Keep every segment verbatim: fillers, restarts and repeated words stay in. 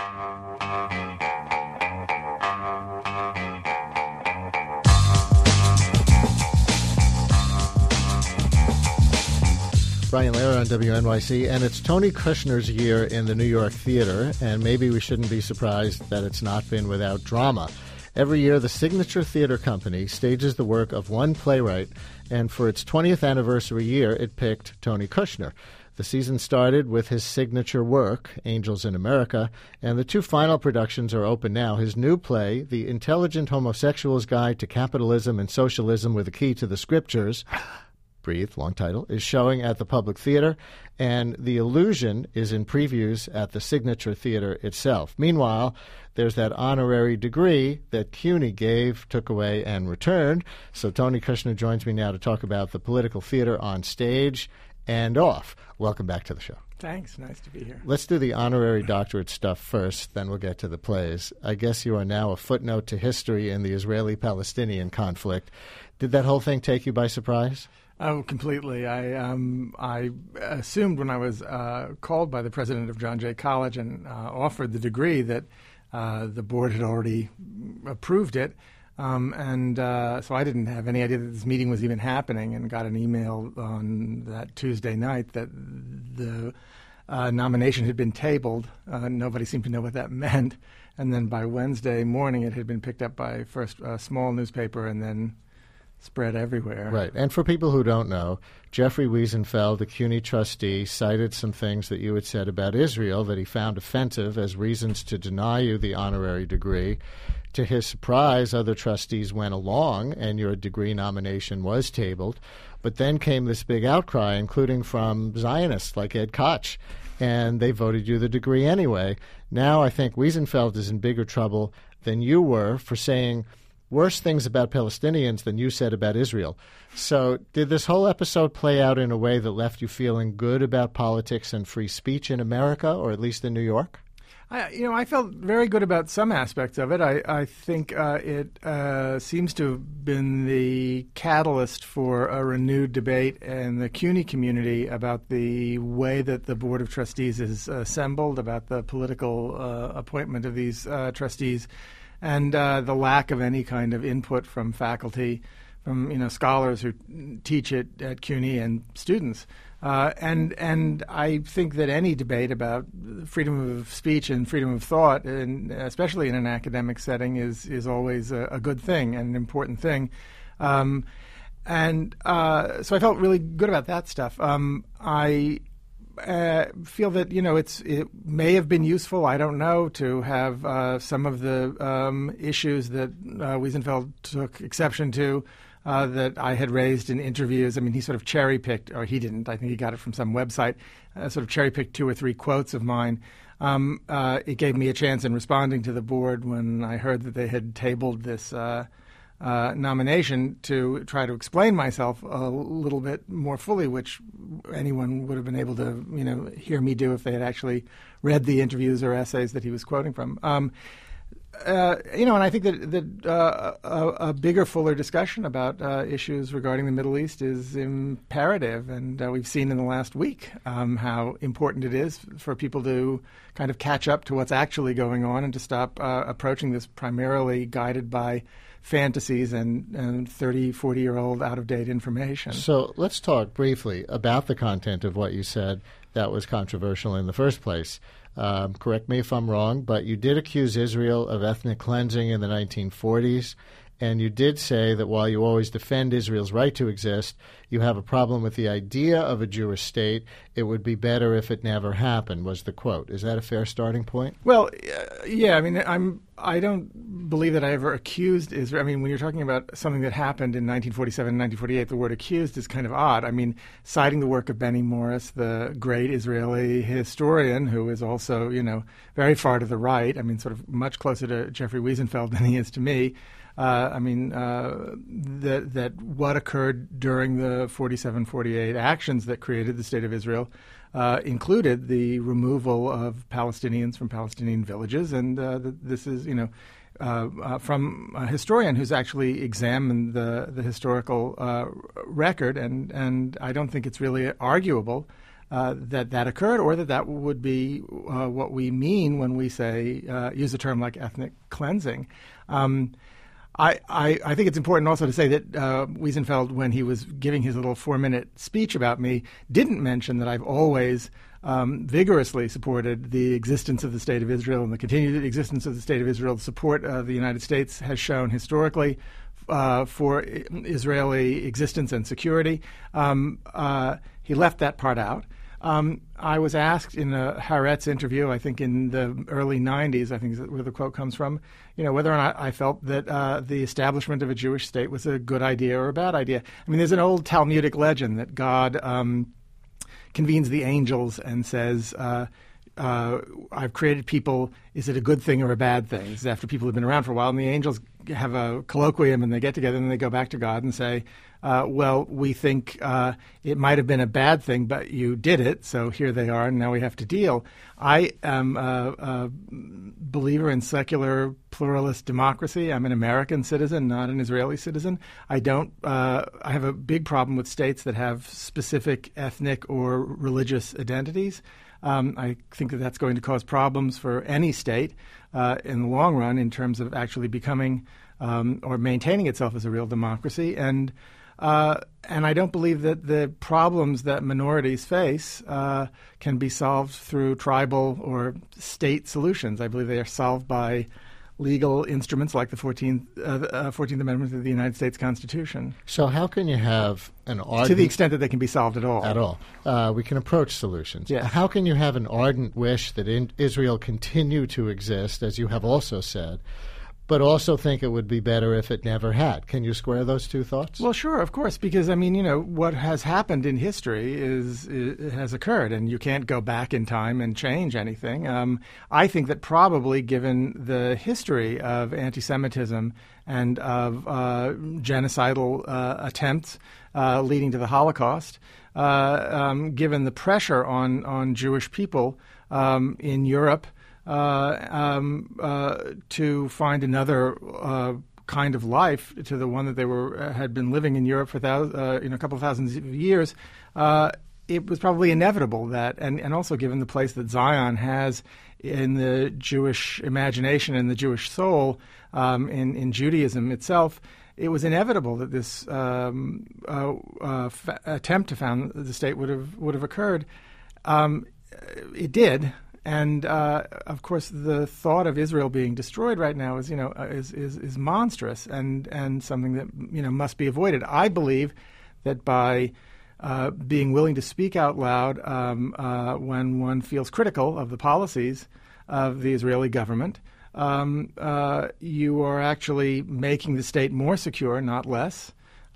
Brian Lehrer on W N Y C, and it's Tony Kushner's year in the New York theater, and maybe we shouldn't be surprised that it's not been without drama. Every year, the Signature Theater Company stages the work of one playwright, and for its twentieth anniversary year, it picked Tony Kushner. The season started with his signature work, Angels in America, and the two final productions are open now. His new play, The Intelligent Homosexual's Guide to Capitalism and Socialism with a Key to the Scriptures, Breathe, long title, is showing at the Public Theater, and The Illusion is in previews at the Signature Theater itself. Meanwhile, there's that honorary degree that CUNY gave, took away, and returned. So Tony Kushner joins me now to talk about the political theater on stage and off. Welcome back to the show. Thanks. Nice to be here. Let's do the honorary doctorate stuff first, then we'll get to the plays. I guess you are now a footnote to history in the Israeli-Palestinian conflict. Did that whole thing take you by surprise? Oh, completely. I um, I assumed when I was uh, called by the president of John Jay College and uh, offered the degree that uh, the board had already approved it. Um, and uh, so I didn't have any idea that this meeting was even happening, and got an email on that Tuesday night that the uh, nomination had been tabled. Uh, nobody seemed to know what that meant. And then by Wednesday morning, it had been picked up by first a small newspaper and then spread everywhere. Right. And for people who don't know, Jeffrey Wiesenfeld, a CUNY trustee, cited some things that you had said about Israel that he found offensive as reasons to deny you the honorary degree. To his surprise, other trustees went along, and your degree nomination was tabled. But then came this big outcry, including from Zionists like Ed Koch, and they voted you the degree anyway. Now I think Wiesenfeld is in bigger trouble than you were for saying worse things about Palestinians than you said about Israel. So did this whole episode play out in a way that left you feeling good about politics and free speech in America, or at least in New York? I, you know, I felt very good about some aspects of it. I, I think uh, it uh, seems to have been the catalyst for a renewed debate in the CUNY community about the way that the Board of Trustees is assembled, about the political uh, appointment of these uh, trustees, and uh, the lack of any kind of input from faculty, from you know scholars who teach it at CUNY, and students. Uh, and and I think that any debate about freedom of speech and freedom of thought, and especially in an academic setting, is is always a, a good thing and an important thing. Um, and uh, so I felt really good about that stuff. Um, I uh, feel that you know it's it may have been useful. I don't know to have uh, some of the um, issues that uh, Wiesenfeld took exception to. Uh, that I had raised in interviews. I mean, he sort of cherry-picked, or he didn't. I think he got it from some website, uh, sort of cherry-picked two or three quotes of mine. Um, uh, it gave me a chance in responding to the board when I heard that they had tabled this uh, uh, nomination to try to explain myself a little bit more fully, which anyone would have been able to, you know, hear me do if they had actually read the interviews or essays that he was quoting from. Um, Uh, you know, and I think that, that uh, a, a bigger, fuller discussion about uh, issues regarding the Middle East is imperative. And uh, we've seen in the last week um, how important it is for people to kind of catch up to what's actually going on and to stop uh, approaching this primarily guided by fantasies and, and thirty, forty-year-old out-of-date information. So let's talk briefly about the content of what you said that was controversial in the first place. Um, correct me if I'm wrong, but you did accuse Israel of ethnic cleansing in the nineteen forties, and you did say that while you always defend Israel's right to exist, you have a problem with the idea of a Jewish state. It would be better if it never happened, was the quote. Is that a fair starting point? Well, uh, yeah, I mean, I'm, I don't believe that I ever accused Israel. I mean, when you're talking about something that happened in nineteen forty-seven and nineteen forty-eight, the word accused is kind of odd. I mean, citing the work of Benny Morris, the great Israeli historian, who is also, you know, very far to the right, I mean, sort of much closer to Jeffrey Wiesenfeld than he is to me. Uh, I mean, uh, that that what occurred during the forty-seven forty-eight actions that created the State of Israel uh, included the removal of Palestinians from Palestinian villages. And uh, th- this is, you know, uh, uh, from a historian who's actually examined the, the historical uh, record. And, and I don't think it's really arguable uh, that that occurred, or that that would be uh, what we mean when we say uh, use a term like ethnic cleansing. Um, I, I, I think it's important also to say that uh, Wiesenfeld, when he was giving his little four-minute speech about me, didn't mention that I've always um, vigorously supported the existence of the State of Israel and the continued existence of the State of Israel. The support uh, the United States has shown historically uh, for Israeli existence and security. Um, uh, he left that part out. Um, I was asked in a Haaretz interview, I think in the early nineties, I think is where the quote comes from, you know, whether or not I felt that uh, the establishment of a Jewish state was a good idea or a bad idea. I mean, there's an old Talmudic legend that God um, convenes the angels and says, uh, uh, I've created people. Is it a good thing or a bad thing? This is after people have been around for a while. And the angels have a colloquium and they get together and they go back to God and say, Uh, well, we think uh, it might have been a bad thing, but you did it, so here they are, and now we have to deal. I am a, a believer in secular pluralist democracy. I'm an American citizen, not an Israeli citizen. I don't. Uh, I have a big problem with states that have specific ethnic or religious identities. Um, I think that that's going to cause problems for any state uh, in the long run in terms of actually becoming um, or maintaining itself as a real democracy. And Uh, and I don't believe that the problems that minorities face uh, can be solved through tribal or state solutions. I believe they are solved by legal instruments like the fourteenth, uh, uh, fourteenth Amendment of the United States Constitution. So how can you have an ardent... To the extent that they can be solved at all. At all. Uh, we can approach solutions. Yeah. How can you have an ardent wish that in Israel continue to exist, as you have also said, but also think it would be better if it never had? Can you square those two thoughts? Well, sure, of course, because, I mean, you know, what has happened in history is, is has occurred, and you can't go back in time and change anything. Um, I think that probably, given the history of anti-Semitism and of uh, genocidal uh, attempts uh, leading to the Holocaust, uh, um, given the pressure on, on Jewish people um, in Europe, Uh, um, uh, to find another uh, kind of life to the one that they were uh, had been living in Europe for thou- uh, you know, a couple of thousand years, uh, it was probably inevitable that, and, and also given the place that Zion has in the Jewish imagination and the Jewish soul, um, in, in Judaism itself, it was inevitable that this um, uh, uh, fa- attempt to found the state would have would have occurred. Um, it did. And uh, of course, the thought of Israel being destroyed right now is, you know, is, is is monstrous and and something that, you know, must be avoided. I believe that by uh, being willing to speak out loud um, uh, when one feels critical of the policies of the Israeli government, um, uh, you are actually making the state more secure, not less.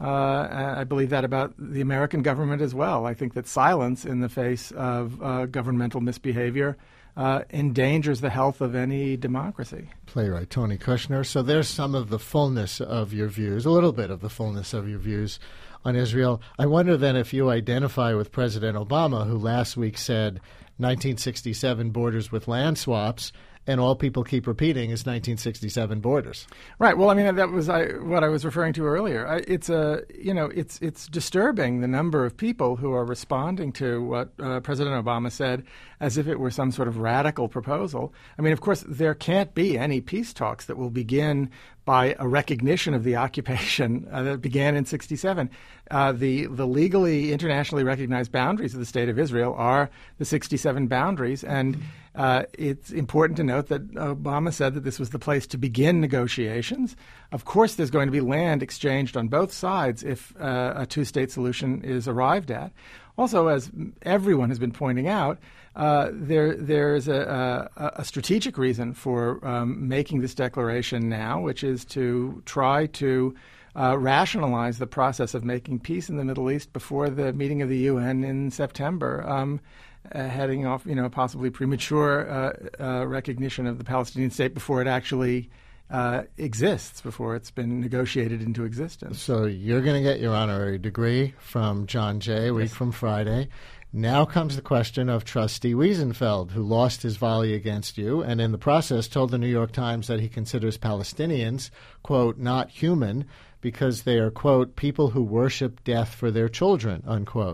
Uh, I believe that about the American government as well. I think that silence in the face of uh, governmental misbehavior uh, endangers the health of any democracy. Playwright Tony Kushner. So there's some of the fullness of your views, a little bit of the fullness of your views on Israel. I wonder then if you identify with President Obama, who last week said nineteen sixty-seven borders with land swaps, and all people keep repeating is nineteen sixty-seven borders. Right. Well, I mean, that was I, what I was referring to earlier. I, it's a, you know, it's it's disturbing the number of people who are responding to what uh, President Obama said as if it were some sort of radical proposal. I mean, of course, there can't be any peace talks that will begin by a recognition of the occupation uh, that began in sixty-seven. Uh, the the legally internationally recognized boundaries of the State of Israel are the sixty-seven boundaries, and uh, it's important to note that Obama said that this was the place to begin negotiations. Of course, there's going to be land exchanged on both sides if uh, a two-state solution is arrived at. Also, as everyone has been pointing out, uh, there there is a, a, a strategic reason for um, making this declaration now, which is to try to uh, rationalize the process of making peace in the Middle East before the meeting of the U N in September, um, uh, heading off, you know, possibly premature uh, uh, recognition of the Palestinian state before it actually Uh, exists, before it's been negotiated into existence. So you're going to get your honorary degree from John Jay a week Yes. from Friday. Now comes the question of Trustee Wiesenfeld, who lost his volley against you and in the process told the New York Times that he considers Palestinians, quote, not human because they are, quote, people who worship death for their children, unquote.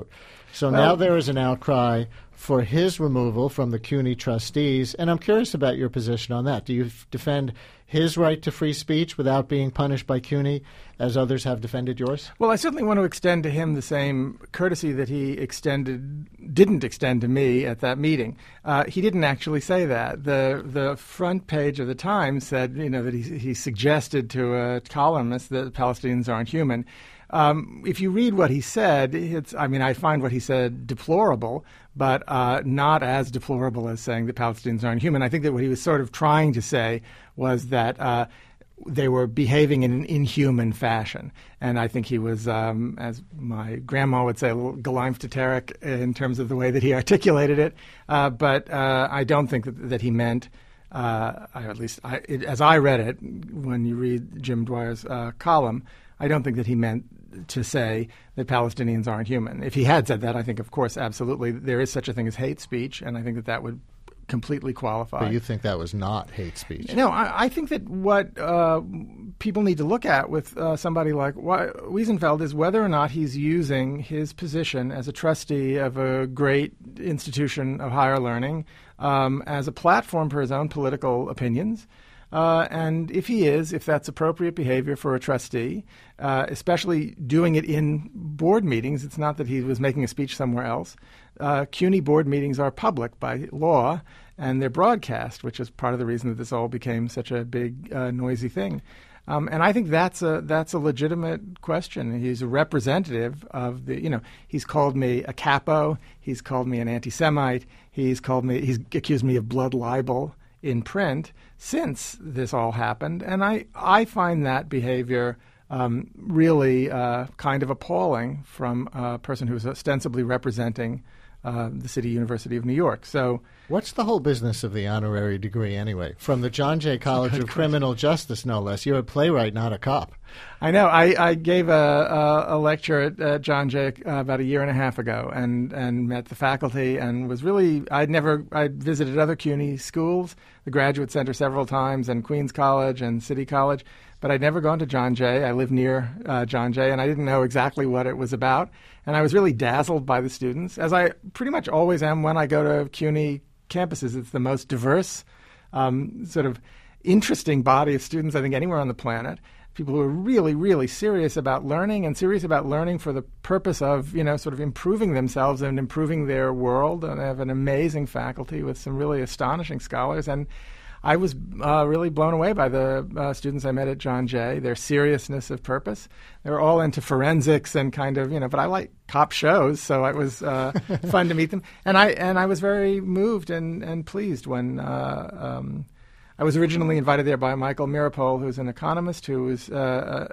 So well, now there is an outcry for his removal from the CUNY trustees, and I'm curious about your position on that. Do you f- defend his right to free speech without being punished by CUNY, as others have defended yours? Well, I certainly want to extend to him the same courtesy that he extended, didn't extend to me at that meeting. Uh, he didn't actually say that. The the front page of the Times said, you know, that he, he suggested to a columnist that Palestinians aren't human. Um, if you read what he said, it's, I mean, I find what he said deplorable, but uh, not as deplorable as saying that Palestinians aren't human. I think that what he was sort of trying to say was that uh, they were behaving in an inhuman fashion. And I think he was, um, as my grandma would say, a little galeimphtheteric in terms of the way that he articulated it. Uh, but uh, I don't think that, that he meant, uh, or at least I, it, as I read it, when you read Jim Dwyer's uh, column, I don't think that he meant to say that Palestinians aren't human. If he had said that, I think, of course, absolutely, there is such a thing as hate speech, and I think that that would completely qualify. But you think that was not hate speech? No, I, I think that what uh, people need to look at with uh, somebody like Wiesenfeld is whether or not he's using his position as a trustee of a great institution of higher learning um, as a platform for his own political opinions. Uh, and if he is, if that's appropriate behavior for a trustee, uh, especially doing it in board meetings, it's not that he was making a speech somewhere else. Uh, CUNY board meetings are public by law, and they're broadcast, which is part of the reason that this all became such a big, uh, noisy thing. Um, and I think that's a that's a legitimate question. He's a representative of the, you know, he's called me a capo, he's called me an anti-Semite, he's called me, he's accused me of blood libel in print since this all happened. And I, I find that behavior um, really uh, kind of appalling from a person who's ostensibly representing uh, the City University of New York. So, what's the whole business of the honorary degree anyway? From the John Jay College of Criminal Justice, no less. You're a playwright, not a cop. I know. I, I gave a, a, a lecture at uh, John Jay uh, about a year and a half ago, and, and met the faculty, and was really. I'd never. I'd visited other CUNY schools, the Graduate Center several times, and Queens College and City College, but I'd never gone to John Jay. I live near uh, John Jay, and I didn't know exactly what it was about, and I was really dazzled by the students, as I pretty much always am when I go to CUNY campuses. It's the most diverse, um, sort of interesting body of students I think anywhere on the planet. People who are really, really serious about learning, and serious about learning for the purpose of, you know, sort of improving themselves and improving their world. And they have an amazing faculty with some really astonishing scholars. And I was uh, really blown away by the uh, students I met at John Jay, their seriousness of purpose. They were all into forensics and kind of, you know, but I like cop shows, so it was uh, fun to meet them. And I and I was very moved and, and pleased when uh, um, I was originally invited there by Michael Mirapol, who's an economist who was uh,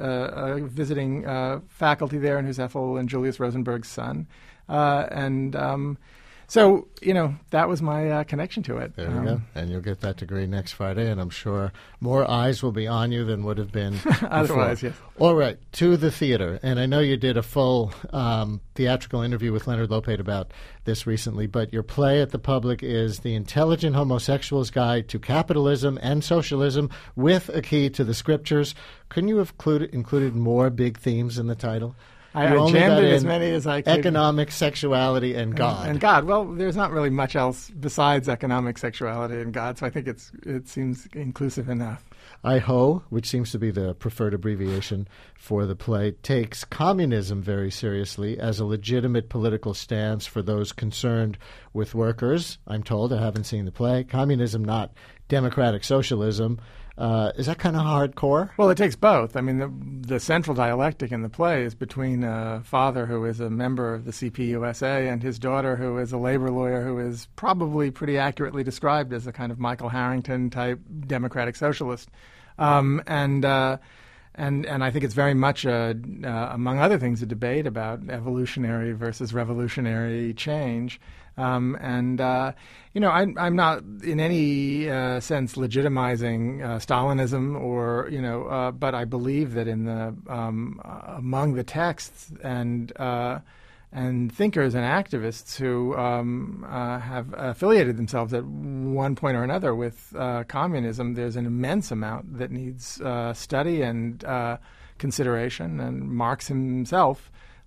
a, a visiting uh, faculty there, and who's Ethel and Julius Rosenberg's son. Uh, and um, so, you know, that was my uh, connection to it. There you um, go. And you'll get that degree next Friday, and I'm sure more eyes will be on you than would have been otherwise, before. yes. All right, to the theater. And I know you did a full um, theatrical interview with Leonard Lopate about this recently, but your play at the Public is The Intelligent Homosexual's Guide to Capitalism and Socialism with a Key to the Scriptures. Couldn't you have included, included more big themes in the title? I, I jammed it as many as I could. Economic, sexuality, and God. And, and God. Well, there's not really much else besides economic, sexuality, and God, so I think it's it seems inclusive enough. I H O, which seems to be the preferred abbreviation for the play, takes communism very seriously as a legitimate political stance for those concerned with workers. I'm told, I haven't seen the play. Communism, not democratic socialism. Uh, is that kind of hardcore? Well, it takes both. I mean, the, the central dialectic in the play is between a father who is a member of the C P U S A and his daughter who is a labor lawyer who is probably pretty accurately described as a kind of Michael Harrington-type democratic socialist. Um, and uh, and and I think it's very much, a, uh, among other things, a debate about evolutionary versus revolutionary change. Um, and, uh, you know, I, I'm not in any uh, sense legitimizing uh, Stalinism or, you know, uh, but I believe that in the um, uh, among the texts and uh, and thinkers and activists who um, uh, have affiliated themselves at one point or another with uh, communism, there's an immense amount that needs uh, study and uh, consideration. And Marx himself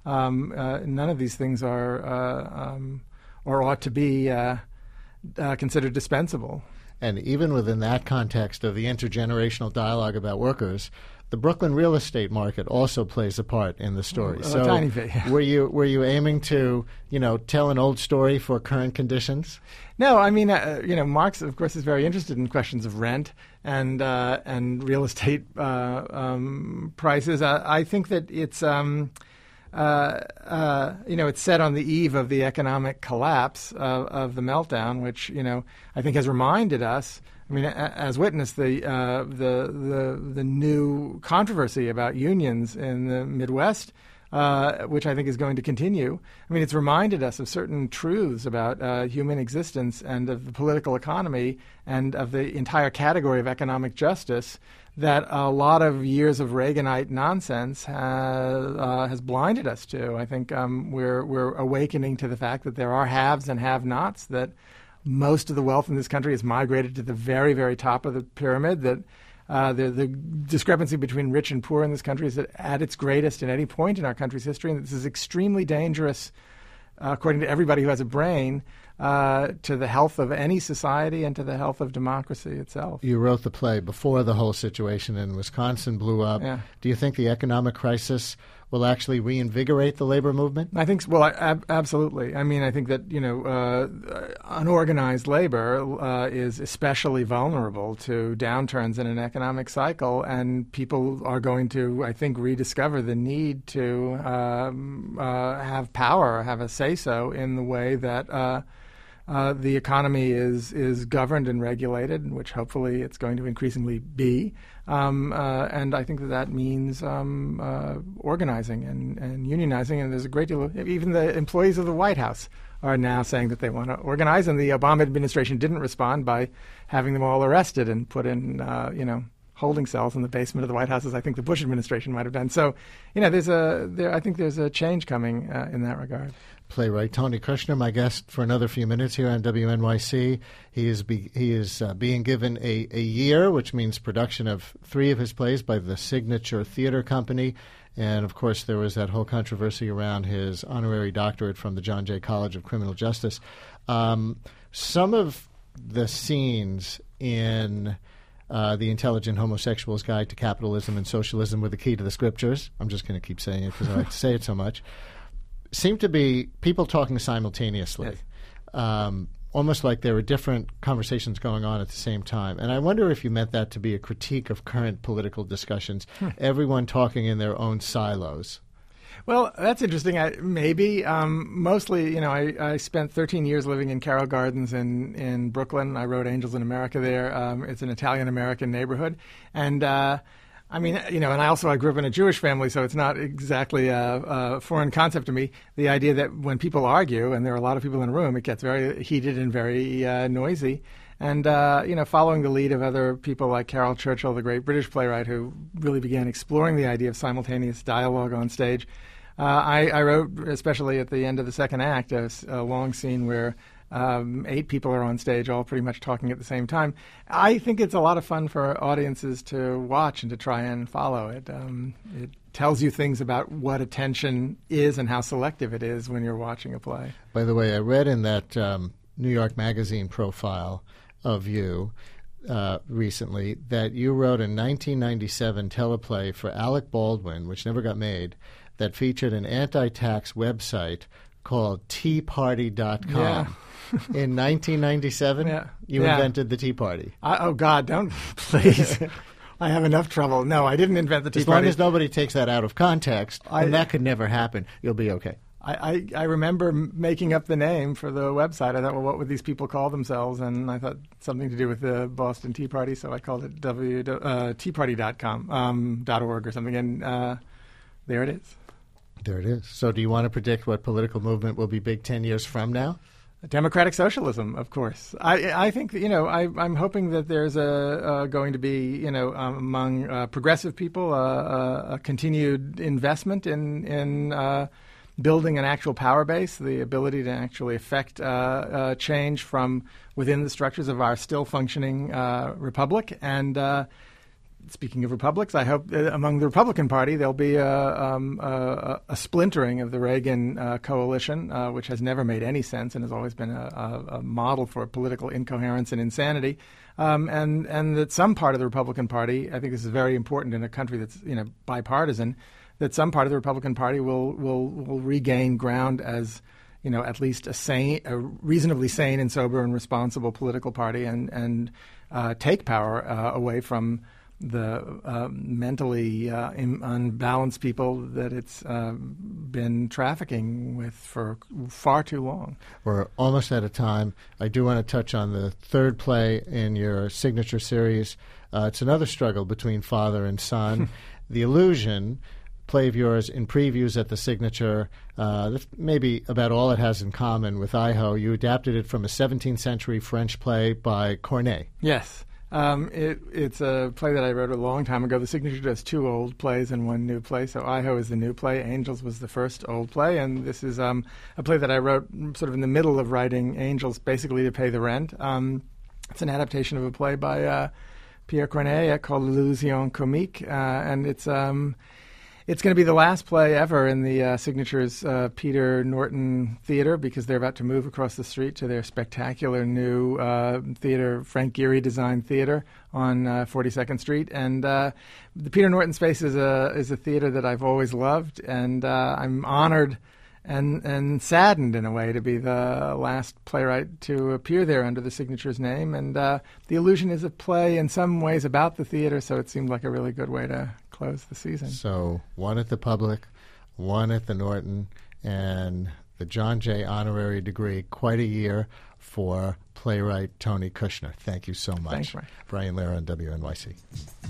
Um, uh, none of these things are uh, um, or ought to be uh, uh, considered dispensable. And even within that context of the intergenerational dialogue about workers, the Brooklyn real estate market also plays a part in the story. A so tiny bit, yeah. were you were you aiming to, you know, tell an old story for current conditions? No, I mean, uh, you know, Marx, of course, is very interested in questions of rent and uh, and real estate uh, um, prices. I, I think that it's, um, uh, uh, you know, it's set on the eve of the economic collapse of, of the meltdown, which, you know, I think has reminded us. I mean, as witnessed the uh, the the the new controversy about unions in the Midwest, uh, which I think is going to continue. I mean, it's reminded us of certain truths about uh, human existence and of the political economy and of the entire category of economic justice that a lot of years of Reaganite nonsense has, uh, has blinded us to. I think um, we're we're awakening to the fact that there are haves and have-nots, that most of the wealth in this country has migrated to the very, very top of the pyramid, that uh, the, the discrepancy between rich and poor in this country is at its greatest at any point in our country's history, and this is extremely dangerous, uh, according to everybody who has a brain, uh, to the health of any society and to the health of democracy itself. You wrote the play before the whole situation in Wisconsin blew up. Yeah. Do you think the economic crisis will actually reinvigorate the labor movement? I think, well, I, ab- absolutely. I mean, I think that, you know, uh, unorganized labor uh, is especially vulnerable to downturns in an economic cycle, and people are going to, I think, rediscover the need to um, uh, have power, have a say-so in the way that uh, uh, the economy is is governed and regulated, which hopefully it's going to increasingly be. Um, uh, and I think that that means um, uh, organizing and, and unionizing. And there's a great deal of, even the employees of the White House are now saying that they want to organize. And the Obama administration didn't respond by having them all arrested and put in, uh, you know, holding cells in the basement of the White House, as I think the Bush administration might have done. So, you know, there's a, there, I think there's a change coming uh, in that regard. Playwright Tony Kushner, my guest for another few minutes here on W N Y C. He is be, he is uh, being given a, a year, which means production of three of his plays by the Signature Theater Company. And, of course, there was that whole controversy around his honorary doctorate from the John Jay College of Criminal Justice. Um, some of the scenes in uh, The Intelligent Homosexual's Guide to Capitalism and Socialism were the key to the scriptures. I'm just going to keep saying it because I like to say it so much. Seem to be people talking simultaneously, yes. um, almost like there were different conversations going on at the same time. And I wonder if you meant that to be a critique of current political discussions, hmm. everyone talking in their own silos. Well, that's interesting. I, maybe. Um, mostly, you know, I, I spent thirteen years living in Carroll Gardens in, in Brooklyn. I wrote Angels in America there. Um, it's an Italian-American neighborhood. And uh I mean, you know, and I also I grew up in a Jewish family, so it's not exactly a, a foreign concept to me. The idea that when people argue, and there are a lot of people in a room, it gets very heated and very uh, noisy. And, uh, you know, following the lead of other people like Carol Churchill, the great British playwright who really began exploring the idea of simultaneous dialogue on stage, uh, I, I wrote, especially at the end of the second act, a, a long scene where Um, eight people are on stage, all pretty much talking at the same time. I think it's a lot of fun for audiences to watch and to try and follow it. Um, it tells you things about what attention is and how selective it is when you're watching a play. By the way, I read in that um, New York Magazine profile of you uh, recently that you wrote a nineteen ninety-seven teleplay for Alec Baldwin, which never got made, that featured an anti-tax website called tea party dot com. Yeah. In nineteen ninety-seven, yeah. you yeah. invented the Tea Party. I, oh, God, don't, please. I have enough trouble. No, I didn't invent the Tea as Party. As long as nobody takes that out of context, I, and that could never happen, you'll be okay. I, I, I remember making up the name for the website. I thought, well, what would these people call themselves? And I thought something to do with the Boston Tea Party, so I called it w, uh, tea party dot com, um, .org or something, and uh, there it is. There it is. So do you want to predict what political movement will be big ten years from now? Democratic socialism, of course. I, I think, you know, I, I'm hoping that there's a, uh, going to be, you know, um, among uh, progressive people, uh, uh, a continued investment in, in uh, building an actual power base, the ability to actually affect uh, uh, change from within the structures of our still functioning uh, republic. And uh, speaking of republics, I hope that among the Republican Party there'll be a, um, a, a splintering of the Reagan uh, coalition, uh, which has never made any sense and has always been a, a, a model for political incoherence and insanity. Um, and and that some part of the Republican Party, I think this is very important in a country that's you know bipartisan, that some part of the Republican Party will will will regain ground as you know at least a sane, a reasonably sane and sober and responsible political party, and and uh, take power uh, away from the uh, mentally uh, unbalanced people that it's uh, been trafficking with for far too long. We're almost out of time. I do want to touch on the third play in your signature series. Uh, it's another struggle between father and son. The Illusion, play of yours in previews at the Signature. Uh, maybe about all it has in common with Iho. You adapted it from a seventeenth century French play by Corneille. Yes. Um, it, it's a play that I wrote a long time ago. The Signature does two old plays and one new play. So Iho is the new play. Angels was the first old play. And this is um, a play that I wrote sort of in the middle of writing Angels, basically to pay the rent. Um, it's an adaptation of a play by uh, Pierre Corneille called L'Illusion Comique. Uh, and it's... Um, It's going to be the last play ever in the uh, Signature's uh, Peter Norton Theater, because they're about to move across the street to their spectacular new uh, theater, Frank Gehry designed theater on uh, forty-second Street. And uh, the Peter Norton space is a is a theater that I've always loved, and uh, I'm honored and and saddened in a way to be the last playwright to appear there under the Signature's name. And uh, The Illusion is a play in some ways about the theater, so it seemed like a really good way to close the season. So one at the Public, one at the Norton, and the John Jay honorary degree. Quite a year for playwright Tony Kushner. Thank you so much. Thanks, Mike. Brian Lehrer on W N Y C.